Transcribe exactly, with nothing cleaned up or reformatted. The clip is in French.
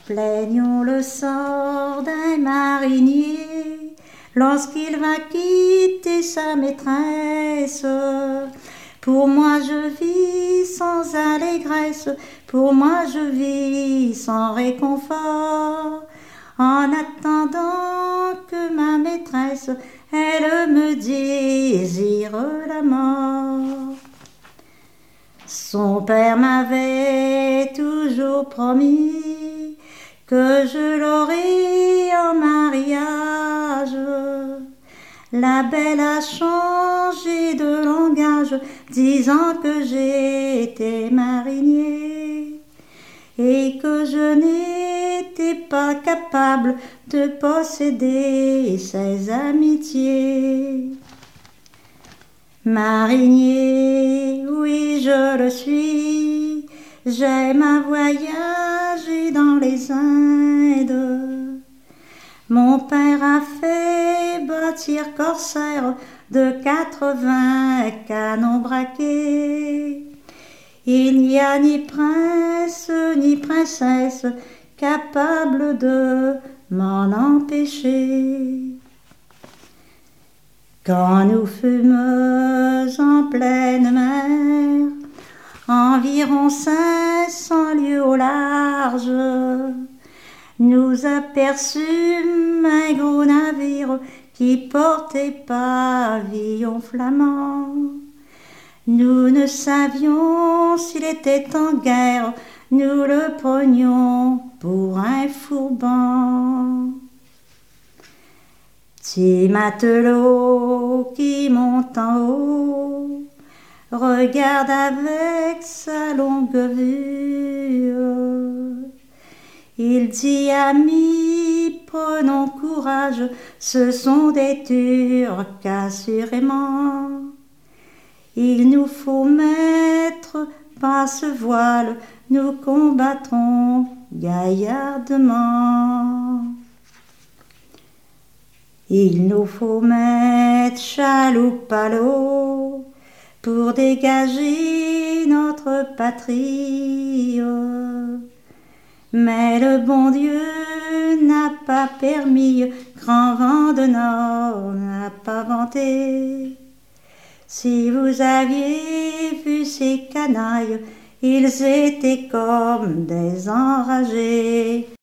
Plaignons le sort d'un marinier lorsqu'il va quitter sa maîtresse. Pour moi je vis sans allégresse, pour moi je vis sans réconfort, en attendant que ma maîtresse, elle me désire la mort. Son père m'avait toujours promis que je l'aurais en mariage. La belle a changé de langage, disant que j'étais marinier et que je n'étais pas capable de posséder ses amitiés. Marinier, oui je le suis, j'aime à voyager dans les Indes. Mon père a fait bâtir corsaire de quatre-vingts canons braqués. Il n'y a ni prince ni princesse capable de m'en empêcher. Quand nous fûmes en pleine mer, environ cinq cents lieues au large, nous aperçûmes un gros navire qui portait pavillon flamand. Nous ne savions s'il était en guerre, nous le prenions pour un fourban. Petit matelot qui monte en haut, regarde avec sa longue vue. Il dit: amis, prenons courage, ce sont des Turcs assurément. Il nous faut mettre basse voile, nous combattrons gaillardement. Il nous faut mettre chaloupe à l'eau pour dégager notre patrie. Mais le bon Dieu n'a pas permis, grand vent de nord n'a pas venté. Si vous aviez vu ces canailles, ils étaient comme des enragés.